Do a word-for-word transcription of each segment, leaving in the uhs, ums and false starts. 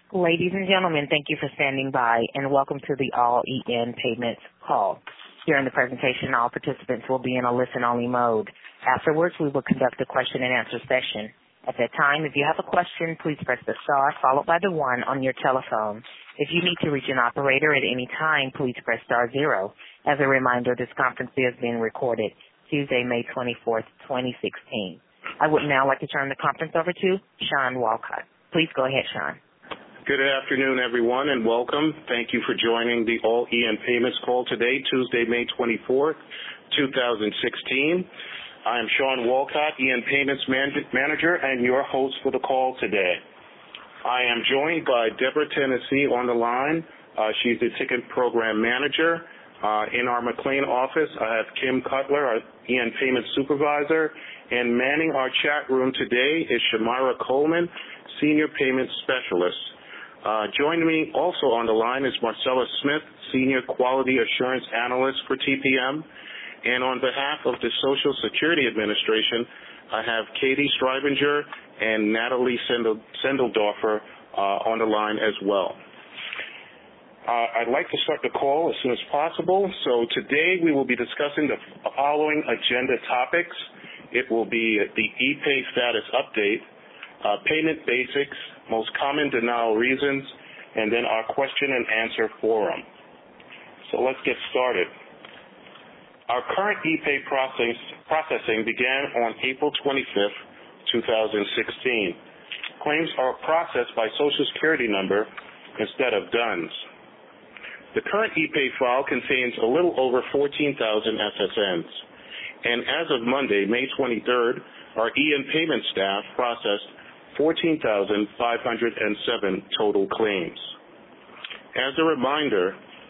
Ladies and gentlemen, thank you for standing by, and welcome to the All E N Payments call. During the presentation, all participants will be in a listen-only mode. Afterwards, we will conduct a question-and-answer session. At that time, if you have a question, please press the star followed by the one on your telephone. If you need to reach an operator at any time, please press star zero. As a reminder, this conference is being recorded Tuesday, May twenty-fourth, twenty sixteen. I would now like to turn the conference over to Sean Walcott. Please go ahead, Sean. Good afternoon, everyone, and welcome. Thank you for joining the All E N Payments call today, Tuesday, May twenty-fourth, twenty sixteen. I am Sean Walcott, E N Payments man- Manager, and your host for the call today. I am joined by Deborah Tennessee on the line. Uh, she's the Ticket Program Manager. Uh, in our McLean office, I have Kim Cutler, our E N Payments Supervisor, and manning our chat room today is Shamira Coleman, Senior Payments Specialist. Uh, joining me also on the line is Marcella Smith, Senior Quality Assurance Analyst for T P M. And on behalf of the Social Security Administration, I have Katie Streibinger and Natalie Sendel- Sendeldorfer uh, on the line as well. Uh, I'd like to start the call as soon as possible. So today we will be discussing the following agenda topics. It will be the ePay status update, uh, payment basics, most common denial reasons, and then our question and answer forum. So let's get started. Our current ePay process, processing began on April twenty-fifth, twenty sixteen. Claims are processed by Social Security number instead of D U N S. The current ePay file contains a little over fourteen thousand S S Ns. And as of Monday, May twenty-third, our E N Payment staff processed fourteen thousand five hundred seven total claims. As a reminder,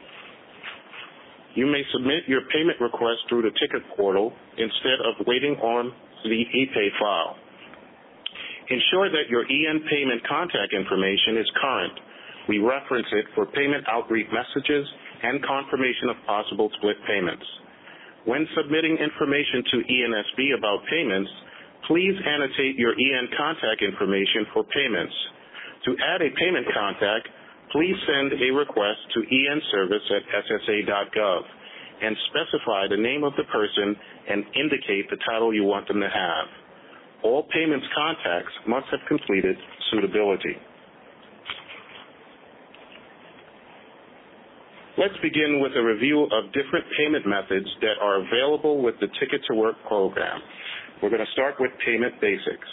you may submit your payment request through the ticket portal instead of waiting on the ePay file. Ensure that your E N Payment contact information is current. We reference it for payment outreach messages and confirmation of possible split payments. When submitting information to E N S B about payments, please annotate your E N contact information for payments. To add a payment contact, please send a request to E N service at S S A dot gov and specify the name of the person and indicate the title you want them to have. All payments contacts must have completed suitability. Let's begin with a review of different payment methods that are available with the Ticket to Work program. We're going to start with payment basics.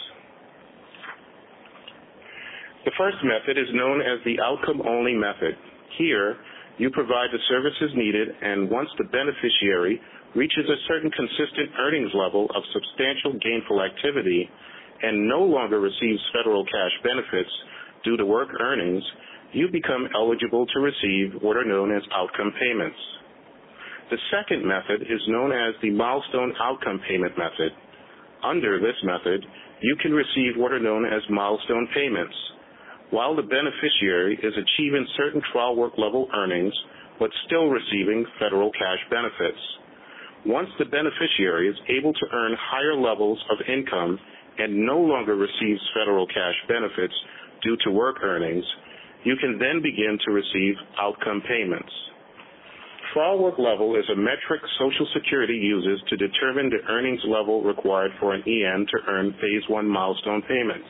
The first method is known as the outcome-only method. Here, you provide the services needed, and once the beneficiary reaches a certain consistent earnings level of substantial gainful activity and no longer receives federal cash benefits due to work earnings, you become eligible to receive what are known as outcome payments. The second method is known as the milestone outcome payment method. Under this method, you can receive what are known as milestone payments, while the beneficiary is achieving certain trial work level earnings but still receiving federal cash benefits. Once the beneficiary is able to earn higher levels of income and no longer receives federal cash benefits due to work earnings, you can then begin to receive outcome payments. Trial work level is a metric Social Security uses to determine the earnings level required for an E N to earn Phase one milestone payments.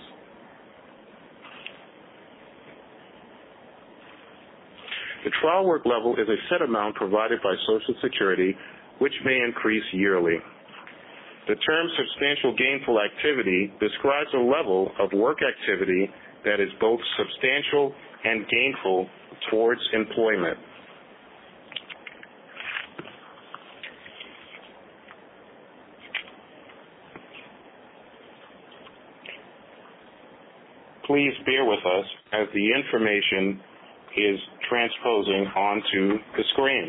The trial work level is a set amount provided by Social Security, which may increase yearly. The term substantial gainful activity describes a level of work activity that is both substantial and gainful towards employment. Please bear with us as the information is transposing onto the screen.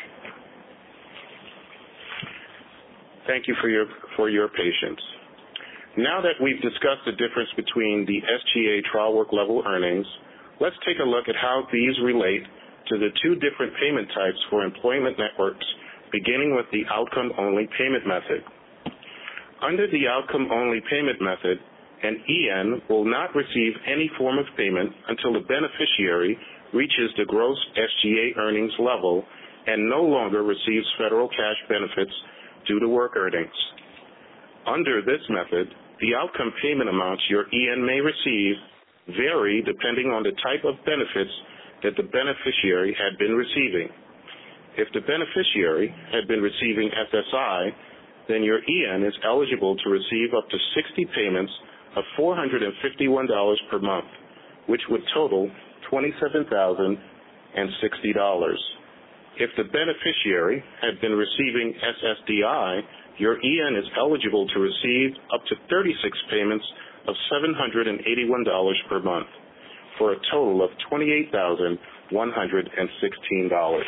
Thank you for your, for your patience. Now that we've discussed the difference between the S G A trial work level earnings, let's take a look at how these relate to the two different payment types for employment networks, beginning with the outcome-only payment method. Under the outcome-only payment method, An E N will not receive any form of payment until the beneficiary reaches the gross S G A earnings level and no longer receives federal cash benefits due to work earnings. Under this method, the outcome payment amounts your E N may receive vary depending on the type of benefits that the beneficiary had been receiving. If the beneficiary had been receiving S S I, then your E N is eligible to receive up to sixty payments of four hundred fifty-one dollars per month, which would total twenty-seven thousand sixty dollars. If the beneficiary had been receiving S S D I, your E N is eligible to receive up to thirty-six payments of seven hundred eighty-one dollars per month, for a total of twenty-eight thousand one hundred sixteen dollars.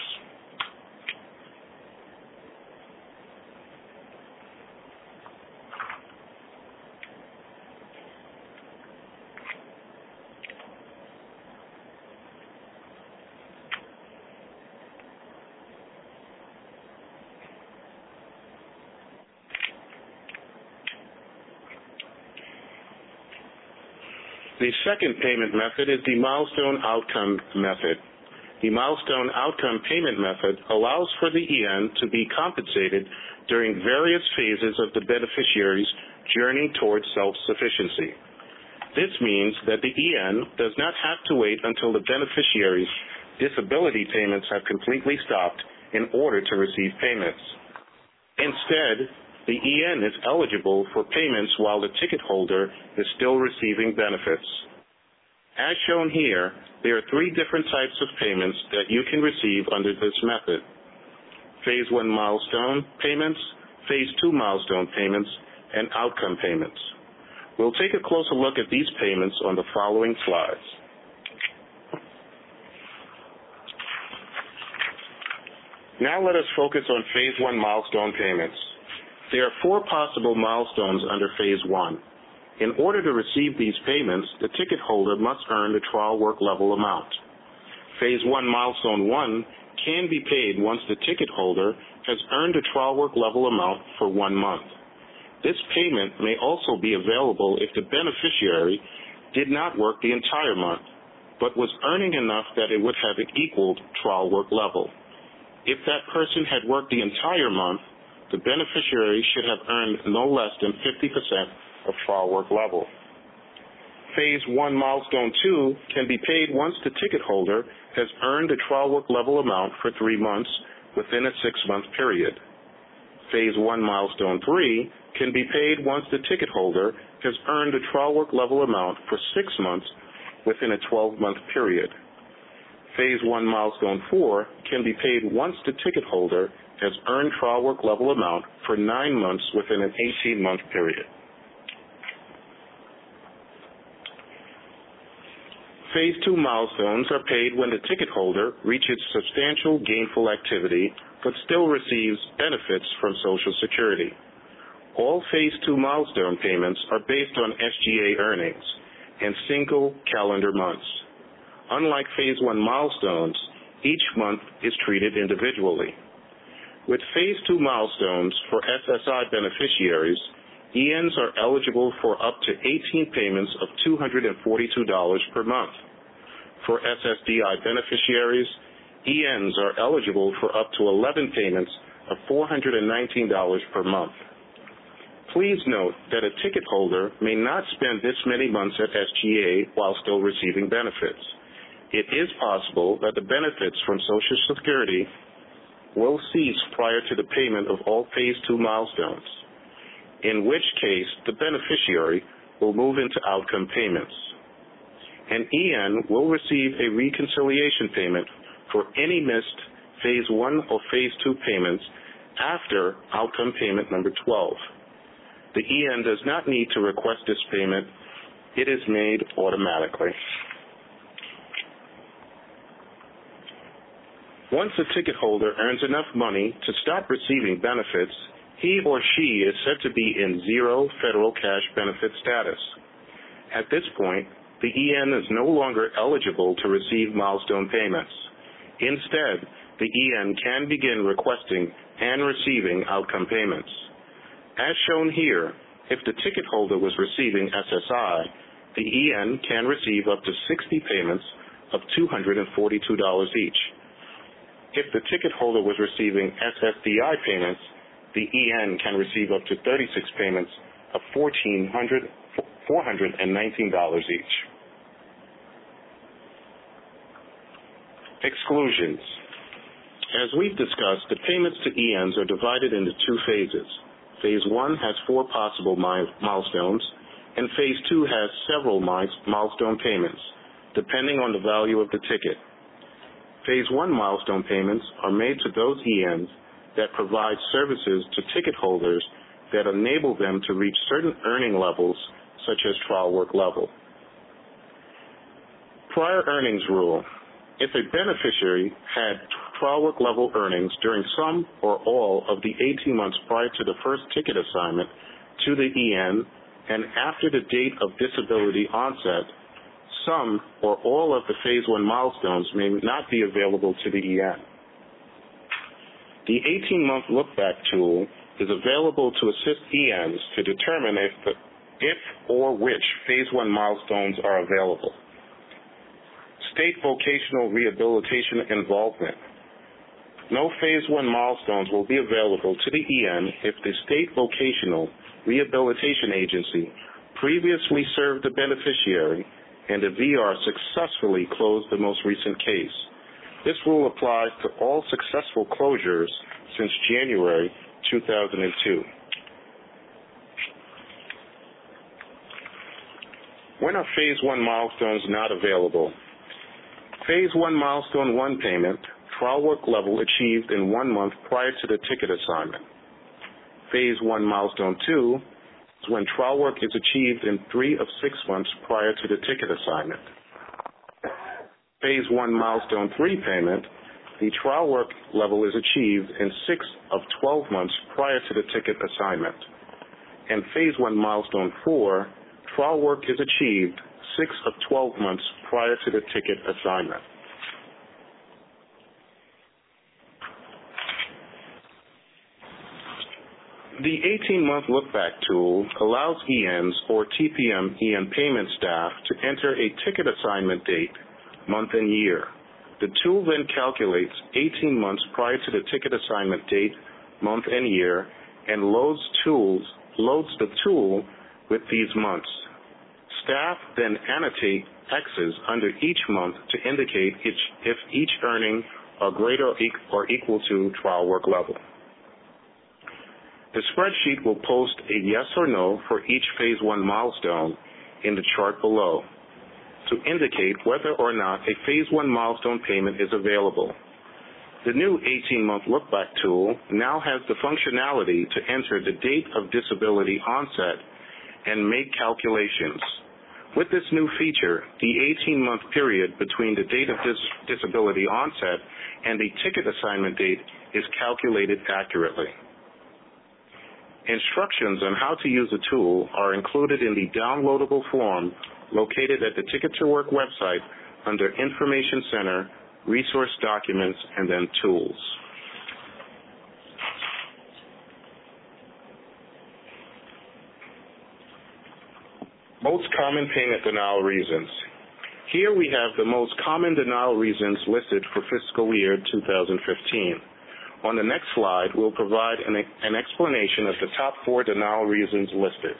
The second payment method is the milestone outcome method. The milestone outcome payment method allows for the E N to be compensated during various phases of the beneficiary's journey towards self-sufficiency. This means that the E N does not have to wait until the beneficiary's disability payments have completely stopped in order to receive payments. Instead, the E N is eligible for payments while the ticket holder is still receiving benefits. As shown here, there are three different types of payments that you can receive under this method: Phase one milestone payments, Phase two milestone payments, and outcome payments. We'll take a closer look at these payments on the following slides. Now let us focus on Phase one milestone payments. There are four possible milestones under Phase one. In order to receive these payments, the ticket holder must earn the trial work level amount. Phase one milestone one can be paid once the ticket holder has earned the trial work level amount for one month. This payment may also be available if the beneficiary did not work the entire month, but was earning enough that it would have equaled trial work level. If that person had worked the entire month, the beneficiary should have earned no less than fifty percent of trial work level. Phase one milestone two can be paid once the ticket holder has earned a trial work level amount for three months within a six-month period. Phase one milestone three can be paid once the ticket holder has earned a trial work level amount for six months within a twelve-month period. Phase one milestone four can be paid once the ticket holder has earned trial work level amount for nine months within an eighteen-month period. Phase two milestones are paid when the ticket holder reaches substantial gainful activity but still receives benefits from Social Security. All Phase two milestone payments are based on S G A earnings and single calendar months. Unlike Phase one milestones, each month is treated individually. With Phase two milestones for S S I beneficiaries, E Ns are eligible for up to eighteen payments of two hundred forty-two dollars per month. For S S D I beneficiaries, E Ns are eligible for up to eleven payments of four hundred nineteen dollars per month. Please note that a ticket holder may not spend this many months at S G A while still receiving benefits. It is possible that the benefits from Social Security will cease prior to the payment of all Phase two milestones, in which case the beneficiary will move into outcome payments. An E N will receive a reconciliation payment for any missed Phase one or Phase two payments after outcome payment number twelve. The E N does not need to request this payment. It is made automatically. Once a ticket holder earns enough money to stop receiving benefits, he or she is said to be in zero federal cash benefit status. At this point, the E N is no longer eligible to receive milestone payments. Instead, the E N can begin requesting and receiving outcome payments. As shown here, If the ticket holder was receiving S S I, the E N can receive up to sixty payments of two hundred forty-two dollars each. If the ticket holder was receiving S S D I payments, the E N can receive up to thirty-six payments of four hundred nineteen dollars each. Exclusions. As we've discussed, the payments to E Ns are divided into two phases. Phase one has four possible milestones, and Phase two has several milestone payments, depending on the value of the ticket. Phase one milestone payments are made to those E Ns that provide services to ticket holders that enable them to reach certain earning levels, such as trial work level. Prior earnings rule. If a beneficiary had trial work level earnings during some or all of the eighteen months prior to the first ticket assignment to the E N and after the date of disability onset, some or all of the Phase one milestones may not be available to the E N. The eighteen-month look-back tool is available to assist E Ns to determine if, the, if or which Phase one milestones are available. State vocational rehabilitation involvement. No Phase one milestones will be available to the E N if the state vocational rehabilitation agency previously served the beneficiary and the V R successfully closed the most recent case. This rule applies to all successful closures since January two thousand two. When are Phase one milestones not available? Phase one milestone one payment, trial work level achieved in one month prior to the ticket assignment. Phase one milestone two is when trial work is achieved in three of six months prior to the ticket assignment. Phase one milestone three payment, the trial work level is achieved in six of twelve months prior to the ticket assignment. And Phase one milestone four, trial work is achieved six of twelve months prior to the ticket assignment. The eighteen-month look-back tool allows E Ns or T P M E N payment staff to enter a ticket assignment date, month and year. The tool then calculates eighteen months prior to the ticket assignment date, month and year, and loads, tools, loads the tool with these months. Staff then annotate X's under each month to indicate each, if each earning are greater or equal to trial work level. The spreadsheet will post a yes or no for each Phase one milestone in the chart below to indicate whether or not a Phase one milestone payment is available. The new eighteen-month look-back tool now has the functionality to enter the date of disability onset and make calculations. With this new feature, the eighteen-month period between the date of dis- disability onset and the ticket assignment date is calculated accurately. Instructions on how to use the tool are included in the downloadable form located at the Ticket to Work website under Information Center, Resource Documents, and then Tools. Most common payment denial reasons. Here we have the most common denial reasons listed for fiscal year two thousand fifteen. On the next slide, we'll provide an, an explanation of the top four denial reasons listed.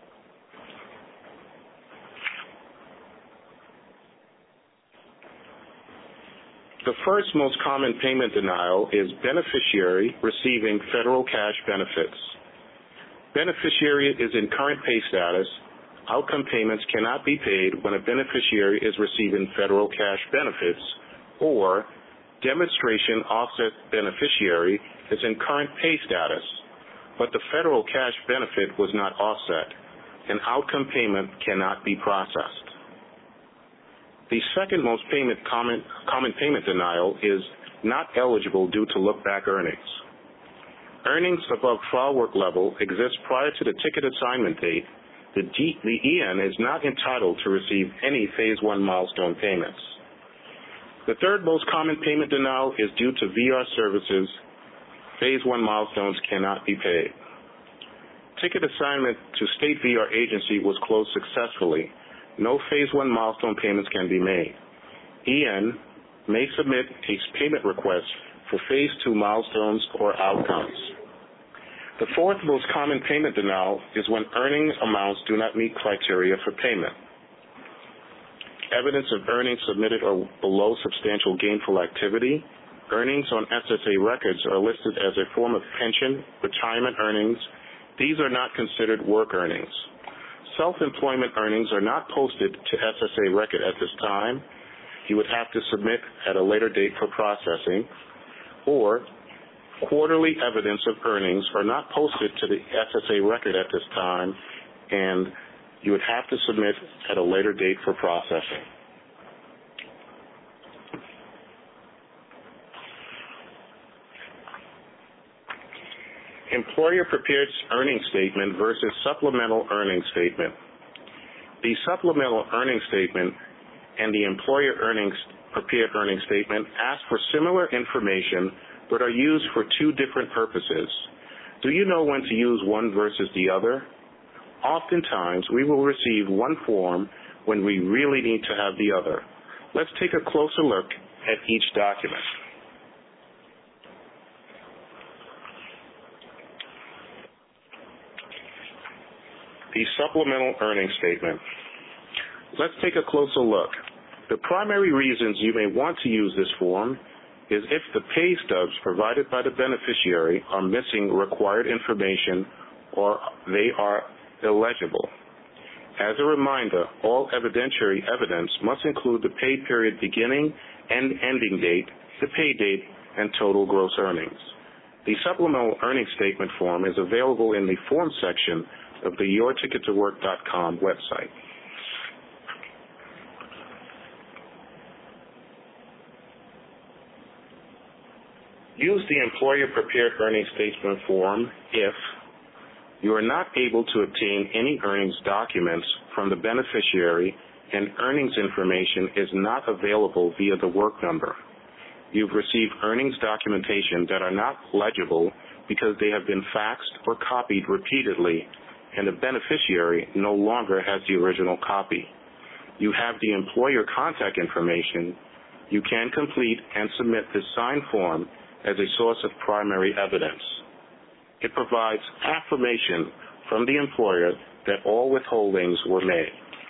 The first most common payment denial is beneficiary receiving federal cash benefits. Beneficiary is in current pay status. Outcome payments cannot be paid when a beneficiary is receiving federal cash benefits, or demonstration offset beneficiary is in current pay status, but the federal cash benefit was not offset. An outcome payment cannot be processed. The second most payment common, common payment denial is not eligible due to look-back earnings. Earnings above trial work level exist prior to the ticket assignment date. The, D, the E N is not entitled to receive any Phase one milestone payments. The third most common payment denial is due to V R services. Phase one milestones cannot be paid. Ticket assignment to State V R agency was closed successfully. No Phase one milestone payments can be made. E N may submit a payment request for Phase two milestones or outcomes. The fourth most common payment denial is when earning amounts do not meet criteria for payment. Evidence of earnings submitted are below substantial gainful activity. Earnings on S S A records are listed as a form of pension, retirement earnings. These are not considered work earnings. Self-employment earnings are not posted to S S A record at this time. You would have to submit at a later date for processing. Or quarterly evidence of earnings are not posted to the S S A record at this time, and you would have to submit at a later date for processing. Employer-prepared earnings statement versus supplemental earnings statement. The supplemental earnings statement and the employer earnings prepared earnings statement ask for similar information but are used for two different purposes. Do you know when to use one versus the other? Oftentimes, we will receive one form when we really need to have the other. Let's take a closer look at each document. The supplemental earnings statement. Let's take a closer look. The primary reasons you may want to use this form is if the pay stubs provided by the beneficiary are missing required information or they are illegible. As a reminder, all evidentiary evidence must include the pay period beginning and ending date, the pay date, and total gross earnings. The supplemental earnings statement form is available in the form section of the your ticket to work dot com website. Use the employer-prepared earnings statement form if you are not able to obtain any earnings documents from the beneficiary and earnings information is not available via the work number. You've received earnings documentation that are not legible because they have been faxed or copied repeatedly and the beneficiary no longer has the original copy. You have the employer contact information. You can complete and submit this signed form as a source of primary evidence. It provides affirmation from the employer that all withholdings were made.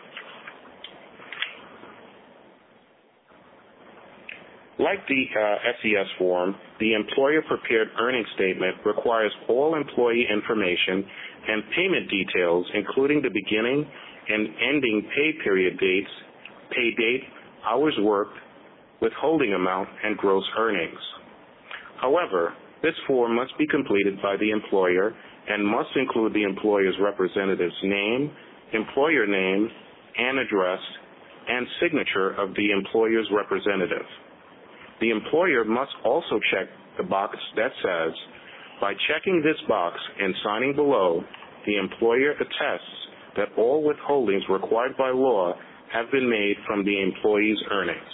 Like the uh, S E S form, the employer-prepared earnings statement requires all employee information and payment details, including the beginning and ending pay period dates, pay date, hours worked, withholding amount, and gross earnings. However, this form must be completed by the employer and must include the employer's representative's name, employer name, and address, and signature of the employer's representative. The employer must also check the box that says, by checking this box and signing below, the employer attests that all withholdings required by law have been made from the employee's earnings.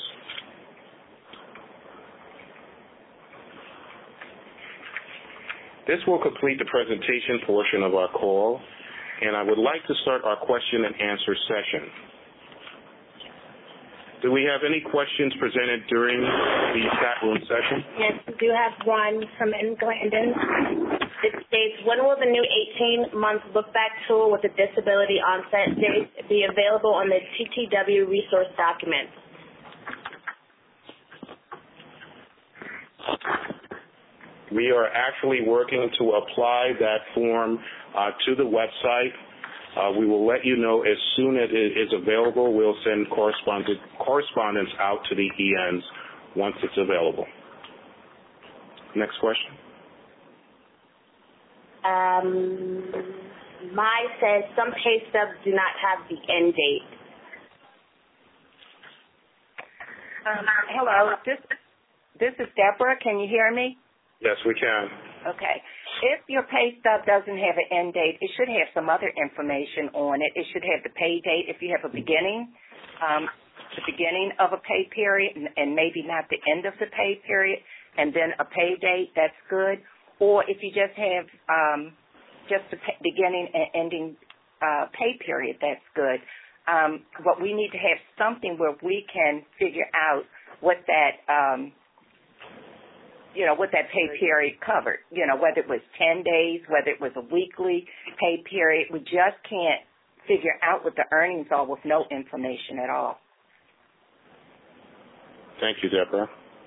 This will complete the presentation portion of our call, and I would like to start our question and answer session. Do we have any questions presented during the chat room session? Yes, we do have one from M. Glandon. It states, when will the new eighteen-month look-back tool with the disability onset date be available on the T T W resource document? We are actually working to apply that form uh, to the website. Uh, we will let you know as soon as it is available. We'll send correspondence, correspondence out to the E Ns once it's available. Next question. Um, Mai says some pay stubs do not have the end date. Um, hello, this, this is Deborah. Can you hear me? Yes, we can. Okay. If your pay stub doesn't have an end date, it should have some other information on it. It should have the pay date if you have a beginning, um, the beginning of a pay period, and, and maybe not the end of the pay period, and then a pay date, that's good. Or if you just have um, just the pay, beginning and ending uh, pay period, that's good. Um, but we need to have something where we can figure out what that, um, you know, what that pay period covered. You know, whether it was ten days, whether it was a weekly pay period. We just can't figure out what the earnings are with no information at all. Thank you, Deborah.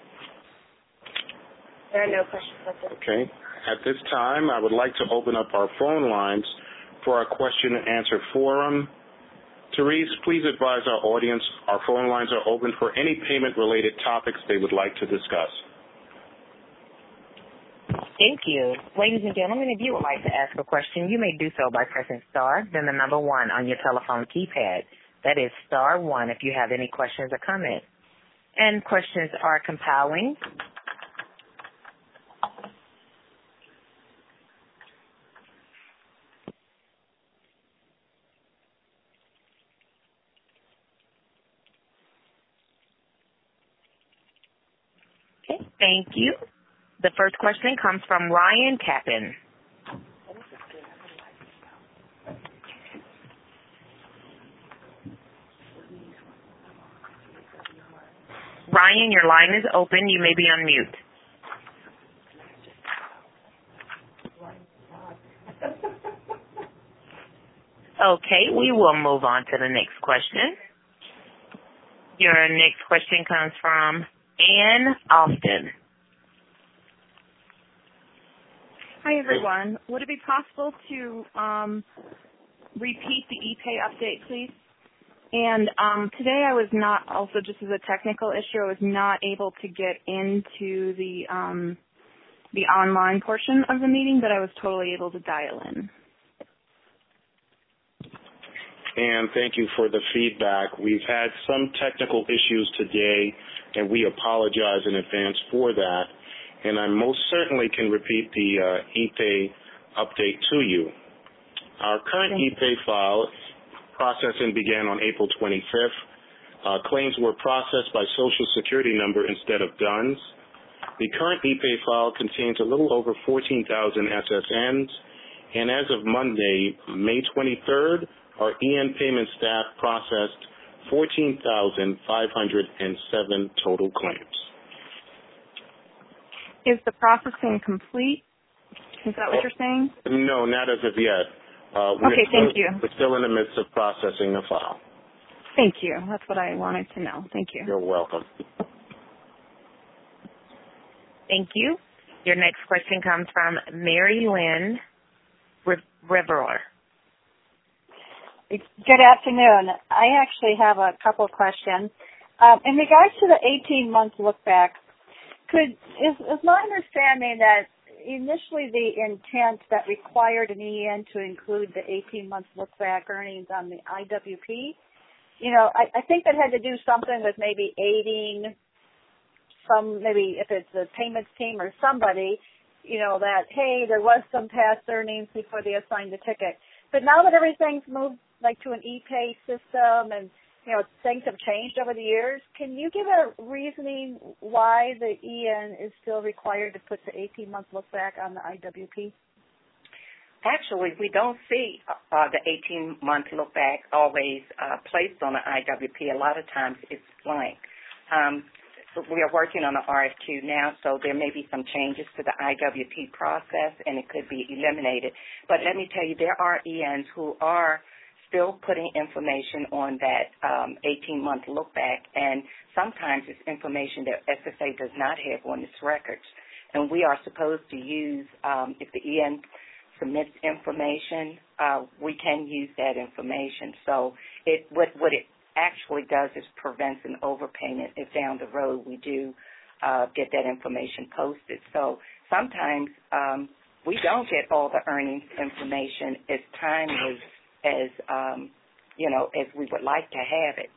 There are no questions at this Okay. At this time, I would like to open up our phone lines for our question and answer forum. Therese, please advise our audience our phone lines are open for any payment-related topics they would like to discuss. Thank you. Ladies and gentlemen, if you would like to ask a question, you may do so by pressing star, then the number one on your telephone keypad. That is star one if you have any questions or comments. And questions are compiling. Okay, thank you. The first question comes from Ryan Kappen. Ryan, your line is open. You may be on mute. Okay, we will move on to the next question. Your next question comes from Ann Austin. Hi, everyone. Would it be possible to um, repeat the e-pay update, please? And um, today I was not, also just as a technical issue, I was not able to get into the um, the online portion of the meeting, but I was totally able to dial in. And thank you for the feedback. We've had some technical issues today, and we apologize in advance for that. And I most certainly can repeat the uh, e-pay update to you. Our current e-pay file processing began on April twenty-fifth. Uh, claims were processed by Social Security number instead of D U N S. The current e-pay file contains a little over fourteen thousand S S Ns, and as of Monday, May twenty-third, our E N payment staff processed fourteen thousand five hundred seven total claims. Is the processing complete? Is that what you're saying? No, not as of yet. Uh, we're okay, still, thank you. We're still in the midst of processing the file. Thank you. That's what I wanted to know. Thank you. You're welcome. Thank you. Your next question comes from Mary Lynn Riverola. Good afternoon. I actually have a couple of questions. Um, in regards to the eighteen-month look-back, could is, is my understanding that initially the intent that required an E N to include the eighteen-month look-back earnings on the I W P, you know, I, I think that had to do something with maybe aiding some, maybe if it's the payments team or somebody, you know, that, hey, there was some past earnings before they assigned the ticket. But now that everything's moved like to an e-pay system and, you know, things have changed over the years, can you give a reasoning why the E N is still required to put the eighteen-month look-back on the I W P? Actually, we don't see uh, the eighteen-month look-back always uh, placed on the I W P. A lot of times it's blank. Um, we are working on an R F Q now, so there may be some changes to the I W P process, and it could be eliminated. But let me tell you, there are E Ns who are still putting information on that um, eighteen-month look-back, and sometimes it's information that S S A does not have on its records. And we are supposed to use, um, if the E N submits information, uh, we can use that information. So it what, what it actually does is prevents an overpayment if down the road we do uh, get that information posted. So sometimes um, we don't get all the earnings information as timely as, um, you know, as we would like to have it.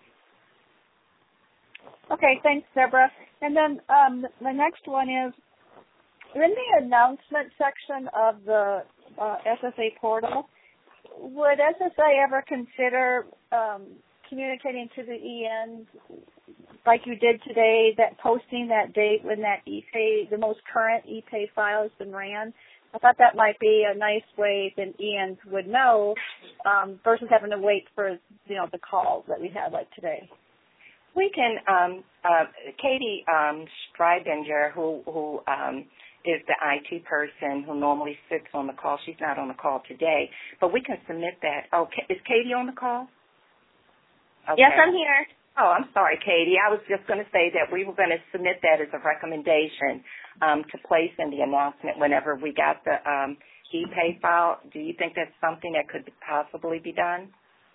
Okay, thanks, Deborah. And then um, the next one is, in the announcement section of the uh, S S A portal, would S S A ever consider um, communicating to the E Ns like you did today, that posting that date when that e-pay, the most current e-pay file has been ran, I thought that might be a nice way that Ian would know um, versus having to wait for, you know, the calls that we had like today. We can, um, uh, Katie um, Streibinger, who, who um, is the I T person who normally sits on the call. She's not on the call today, but we can submit that. Oh, is Katie on the call? Okay. Yes, I'm here. Oh, I'm sorry, Katie. I was just going to say that we were going to submit that as a recommendation um, to place in the announcement whenever we got the um, e-pay file. Do you think that's something that could possibly be done?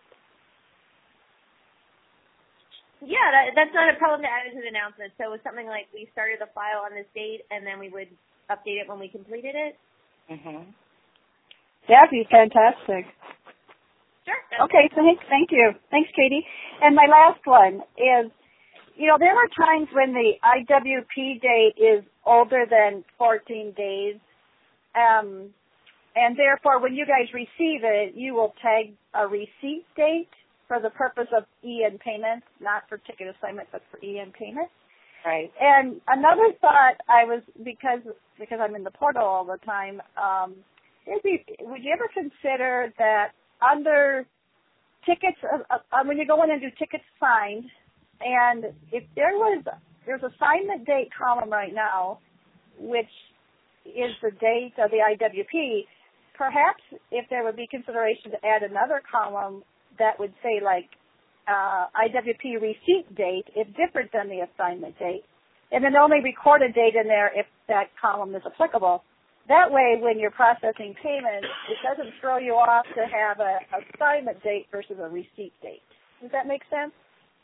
Yeah, that, that's not a problem to add into the announcement. So it was something like we started the file on this date, and then we would update it when we completed it. Mm-hmm. That'd be fantastic. Sure. Okay, thanks. Thank you. Thanks, Katie. And my last one is, you know, there are times when the I W P date is older than fourteen days, um, and therefore when you guys receive it, you will tag a receipt date for the purpose of E N payments, not for ticket assignment, but for E N payments. Right. And another thought I was, because because I'm in the portal all the time, um, is you, would you ever consider that under tickets, uh, uh, when you go in and do tickets signed, and if there was, there's assignment date column right now, which is the date of the I W P, perhaps if there would be consideration to add another column that would say like uh, I W P receipt date is different than the assignment date, and then only record a date in there if that column is applicable. That way, when you're processing payments, it doesn't throw you off to have a assignment date versus a receipt date. Does that make sense?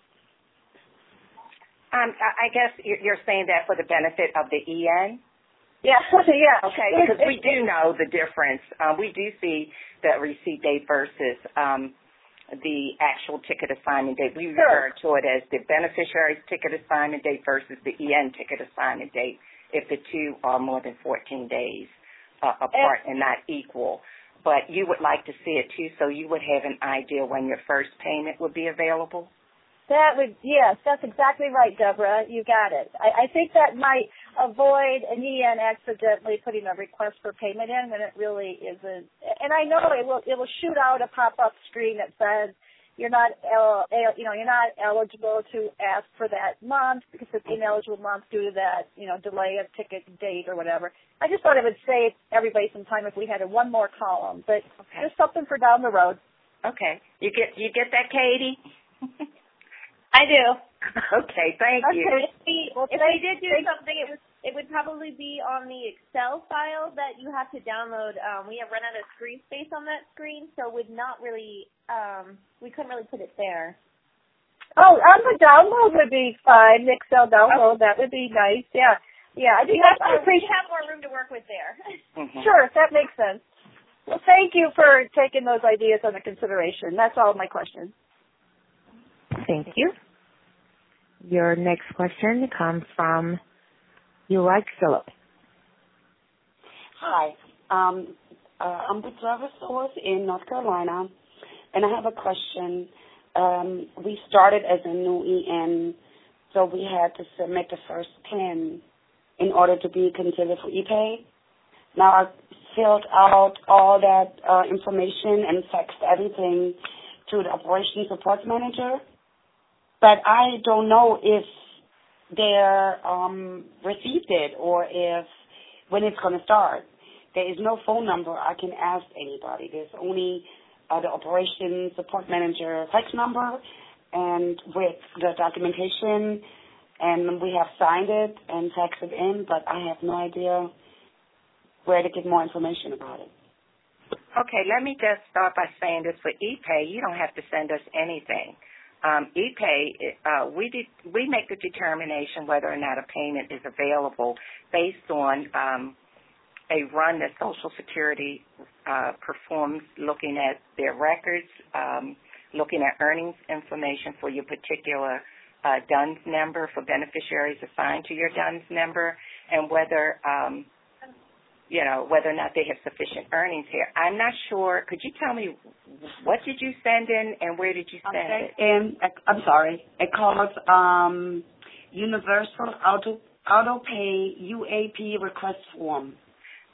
Um, I guess you're saying that for the benefit of the E N? Yeah, yeah. Okay, because we do know the difference. Um, we do see the receipt date versus um, the actual ticket assignment date. We refer to it as the beneficiary's ticket assignment date versus the E N ticket assignment date if the two are more than fourteen days uh, apart and, and not equal. But you would like to see it too, so you would have an idea when your first payment would be available? That would, yes, that's exactly right, Deborah. You got it. I, I think that might avoid an E N accidentally putting a request for payment in when it really isn't. And I know it will, it will shoot out a pop-up screen that says you're not, el, you know, you're not eligible to ask for that month because it's ineligible month due to that, you know, delay of ticket date or whatever. I just thought it would save everybody some time if we had a one more column, but okay. Just something for down the road. Okay. You get, you get that, Katie? I do. Okay, thank okay. you. If we, well, if we did do something, it was it would probably be on the Excel file that you have to download. Um, we have run out of screen space on that screen, so would not really um, we couldn't really put it there. Oh, on the download would be fine. The Excel download, that would be nice. Yeah, yeah. I think have, I appreciate. We have more room to work with there. Mm-hmm. Sure, that makes sense. Well, thank you for taking those ideas under consideration. That's all my questions. Thank you. Your next question comes from Ulrich Phillip. Hi. Um, uh, I'm with Driver Source in North Carolina, and I have a question. Um, we started as a new E N, so we had to submit the first ten in order to be considered for e-pay. Now I filled out all that uh, information and faxed everything to the operations support manager. But I don't know if they're um, received it or if when it's going to start. There is no phone number I can ask anybody. There's only uh, the operations support manager fax number and with the documentation, and we have signed it and faxed it in, but I have no idea where to get more information about it. Okay, let me just start by saying this. For e-pay, you don't have to send us anything. Um, e-pay, uh, we de- we make the determination whether or not a payment is available based on um, a run that Social Security uh, performs looking at their records, um, looking at earnings information for your particular uh, D U N S number for beneficiaries assigned to your D U N S number, and whether um, you know, whether or not they have sufficient earnings here. I'm not sure. Could you tell me what did you send in and where did you send okay. it? And I'm sorry. It calls um, Universal Auto Auto Pay U A P Request Form.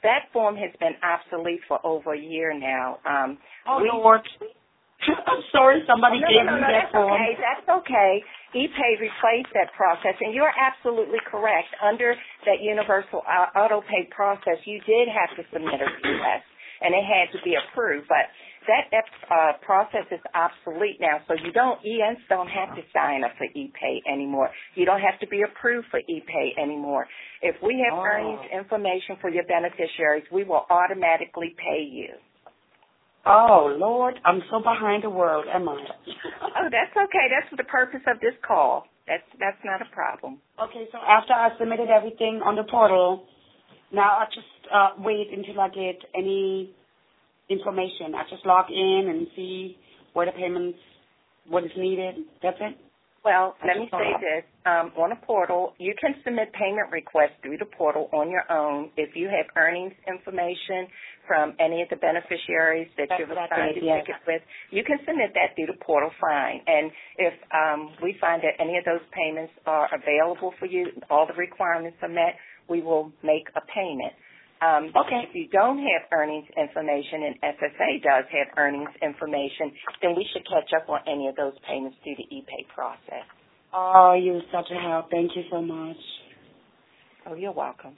that form has been obsolete for over a year now. Um, oh, we, Lord. I'm sorry, somebody no, gave no, no, me no, that that's form. okay. That's okay. ePay replaced that process, and you're absolutely correct. Under that universal auto pay process, you did have to submit a request, and it had to be approved. But that uh, process is obsolete now, so you don't, E Ns don't have to sign up for ePay anymore. You don't have to be approved for ePay anymore. If we have Oh. earnings information for your beneficiaries, we will automatically pay you. Oh, Lord, I'm so behind the world, am I? Oh, that's okay. That's the purpose of this call. That's that's not a problem. Okay, so after I submitted everything on the portal, now I just uh, wait until I get any information. I just log in and see where the payments, what is needed. That's it? Well, let me say this. Um, on a portal, you can submit payment requests through the portal on your own. If you have earnings information from any of the beneficiaries that That's you've what I assigned a did, yeah. ticket with, you can submit that through the portal, fine. And if um, we find that any of those payments are available for you, all the requirements are met, we will make a payment. Um, Okay. If you don't have earnings information and S S A does have earnings information, then we should catch up on any of those payments through the ePay process. Oh, you're such a help. Thank you so much. Oh, you're welcome.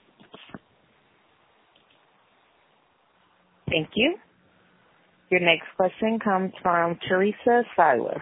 Thank you. Your next question comes from Teresa Seiler.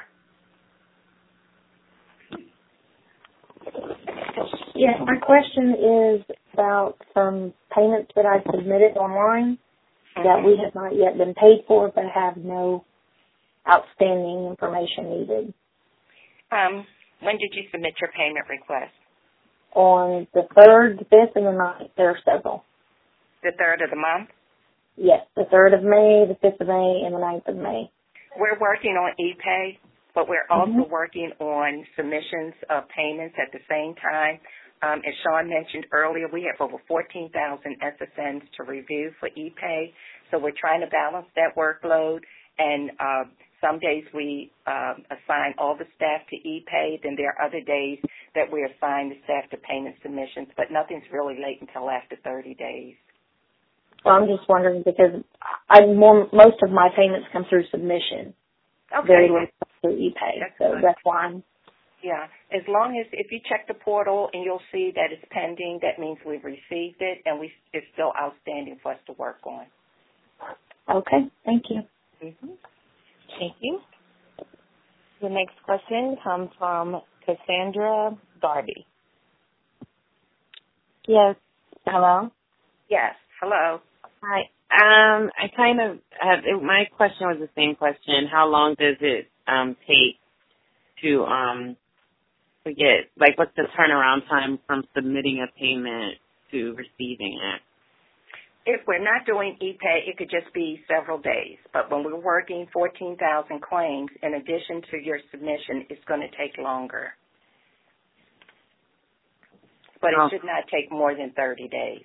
Yes, my question is about some payments that I submitted online that we have not yet been paid for but have no outstanding information needed. Um, when did you submit your payment request? On the third, the fifth, and the ninth, there are several. The third of the month? Yes, the third of May, the fifth of May, and the ninth of May. We're working on ePay, but we're also Mm-hmm. working on submissions of payments at the same time. Um, as Sean mentioned earlier, we have over fourteen thousand S S Ns to review for ePay, so we're trying to balance that workload. And uh, some days we um, assign all the staff to ePay, then there are other days that we assign the staff to payment submissions, but nothing's really late until after thirty days. Well, I'm just wondering because I more, most of my payments come through submission. Okay. Very little comes through ePay, That's so good. that's why I'm. Yeah, as long as if you check the portal and you'll see that it's pending, that means we've received it and we it's still outstanding for us to work on. Okay, thank you. Mm-hmm. Thank you. The next question comes from Cassandra Darby. Yes. Hello? Yes. Hello. Hi. Um, I kind of have, it, my question was the same question. How long does it um, take to um, forget, like what's the turnaround time from submitting a payment to receiving it? If we're not doing ePay, it could just be several days. But when we're working fourteen thousand claims, in addition to your submission, it's going to take longer. But it Oh. should not take more than thirty days.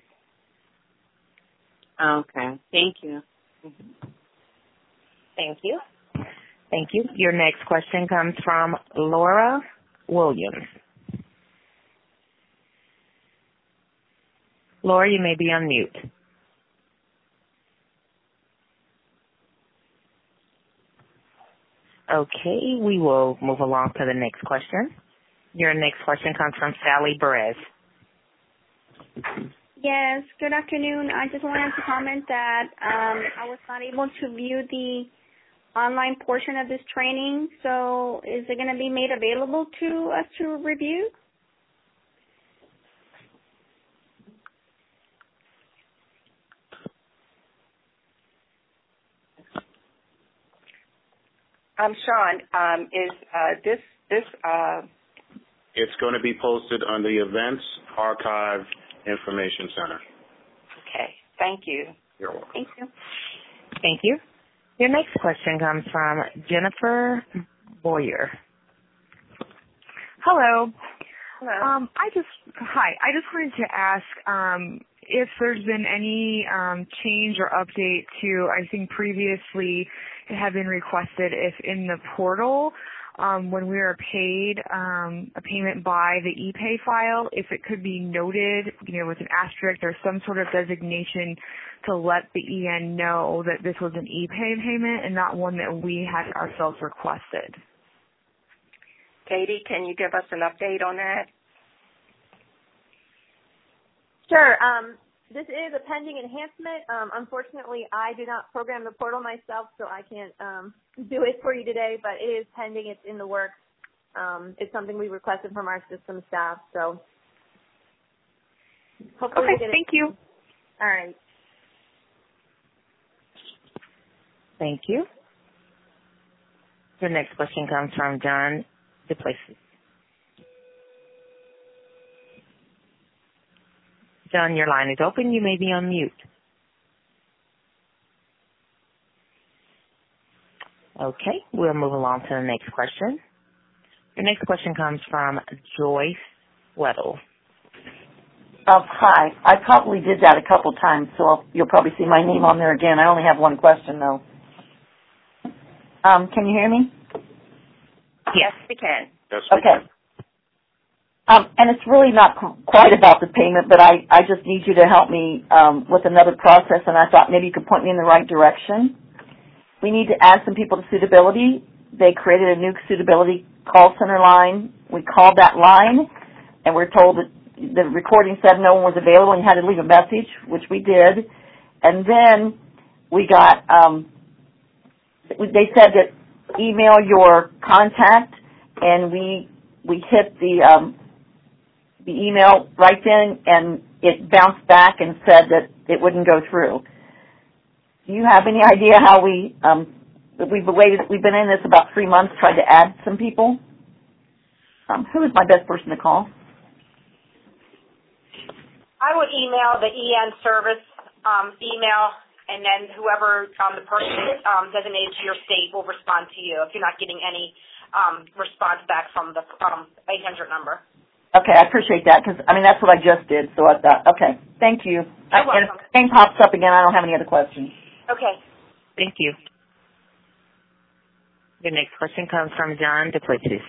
Okay. Thank you. Mm-hmm. Thank you. Thank you. Your next question comes from Laura Williams. Laura, you may be on mute. Okay, we will move along to the next question. Your next question comes from Sally Perez. Yes, good afternoon. I just wanted to comment that um, I was not able to view the online portion of this training, so is it going to be made available to us to review? Um, Sean, um, is uh, this this? Uh... It's going to be posted on the Events Archive Information Center. Okay. Thank you. You're welcome. Thank you. Thank you. Your next question comes from Jennifer Boyer. Hello. Hello. Um, I just hi. I just wanted to ask um, if there's been any um, change or update to. I think previously it had been requested if in the portal um, when we are paid um, a payment by the e-pay file, if it could be noted, you know, with an asterisk or some sort of designation to let the E N know that this was an e-pay payment and not one that we had ourselves requested. Katie, can you give us an update on that? Sure. Um, this is a pending enhancement. Um, unfortunately, I do not program the portal myself, so I can't um, do it for you today, but it is pending. It's in the works. Um, it's something we requested from our system staff, so hopefully okay, we'll get it. Thank you. All right. Thank you. The next question comes from John DePlacis. John, your line is open. You may be on mute. Okay, we'll move along to the next question. The next question comes from Joyce Weddle. Uh, hi. I probably did that a couple times, so I'll, you'll probably see my name on there again. I only have one question, though. Um, can you hear me? Yes, we can. Yes, we okay. can. Um, and it's really not qu- quite about the payment, but I, I just need you to help me um, with another process, and I thought maybe you could point me in the right direction. We need to add some people to suitability. They created a new suitability call center line. We called that line, and we're told that the recording said no one was available and you had to leave a message, which we did. And then we got, um, they said that email your contact, and we we hit the um, the email right then, and it bounced back and said that it wouldn't go through. Do you have any idea how we um, we've waited? We've been in this about three months, tried to add some people. Um, who is my best person to call? I would email the E N service um, email, and then whoever um, the person um, designated to your state will respond to you if you're not getting any um, response back from the um, eight hundred number. Okay, I appreciate that because, I mean, that's what I just did. So I thought, okay, thank you. You're I, welcome. and if the thing pops up again, I don't have any other questions. Okay. Thank you. The next question comes from John DePlacis.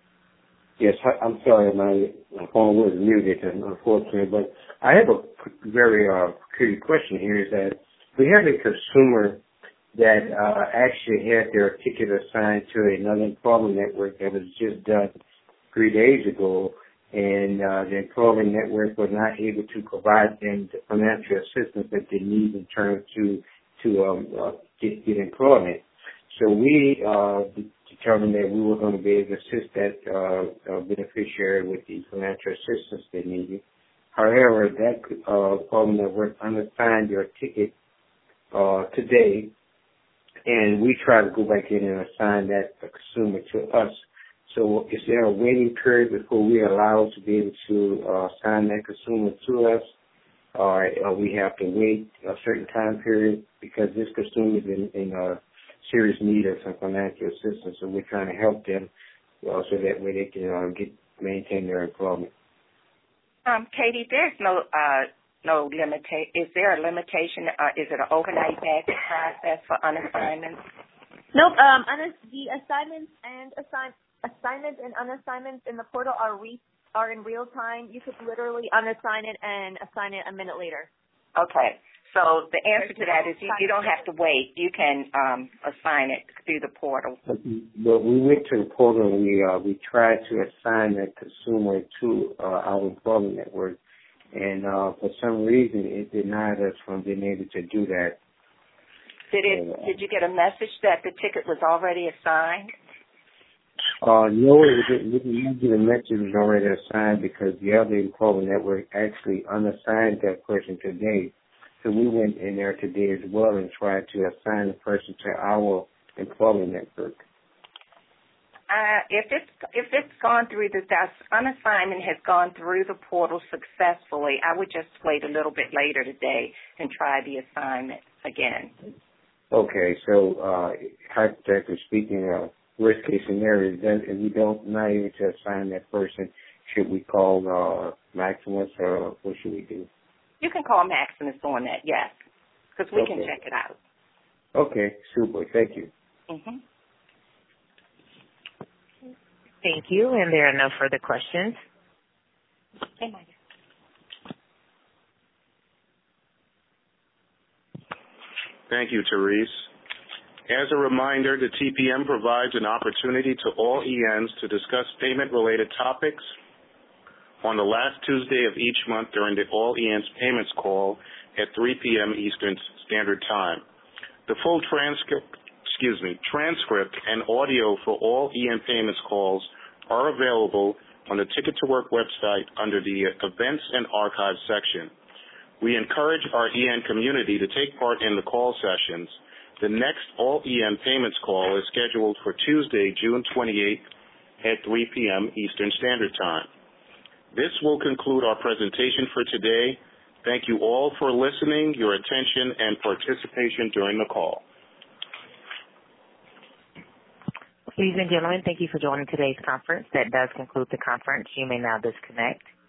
Yes, I'm sorry, my, my phone was muted, unfortunately, but I have a very uh, curious question here is that we have a consumer that uh, actually had their ticket assigned to another employment network that was just done three days ago, and uh, the employment network was not able to provide them the financial assistance that they need in terms to to um, uh, get, get employment. So we uh, determined that we were going to be able to assist that uh, uh, beneficiary with the financial assistance they needed. However, that uh, employment network unassigned their ticket uh, today, and we tried to go back in and assign that consumer to us. So is there a waiting period before we are allowed to be able to uh, assign that consumer to us? Or uh, we have to wait a certain time period because this consumer is in, in uh, serious need of some financial assistance, so we're trying to help them uh, so that way they can uh, get maintain their employment. Um, Katie, there's no uh, no limita- Is there a limitation? Uh, is it an overnight back process for unassignments? Nope. Um, un- the assignments and assign- assignments and unassignments in the portal are re- are in real time. You could literally unassign it and assign it a minute later. Okay. So the answer to that is you, you don't have to wait. You can um, assign it through the portal. But, but we went to the portal and we uh, we tried to assign that consumer to uh, our employment network, and uh, for some reason it denied us from being able to do that. Did it? Uh, did you get a message that the ticket was already assigned? Uh, no, it didn't. We didn't get a message was already assigned because the other employment network actually unassigned that person today. So we went in there today as well and tried to assign the person to our employment network. Uh, if it's if it's gone through the that unassignment has gone through the portal successfully, I would just wait a little bit later today and try the assignment again. Okay, so uh, hypothetically speaking, uh, worst case scenario is that if we don't not able to assign that person, should we call uh, Maximus or what should we do? You can call Maximus on that, yes, because we okay. can check it out. Okay, super. Thank you. Mm-hmm. Thank you, and there are no further questions. Thank you, Therese. As a reminder, the T P M provides an opportunity to all E Ns to discuss payment-related topics on the last Tuesday of each month during the All E Ns Payments Call at three p.m. Eastern Standard Time. The full transcript, excuse me, transcript and audio for all E N Payments calls are available on the Ticket to Work website under the Events and Archives section. We encourage our E N community to take part in the call sessions. The next All E N Payments Call is scheduled for Tuesday, June twenty-eighth at three p.m. Eastern Standard Time. This will conclude our presentation for today. Thank you all for listening, your attention, and participation during the call. Ladies and gentlemen, thank you for joining today's conference. That does conclude the conference. You may now disconnect.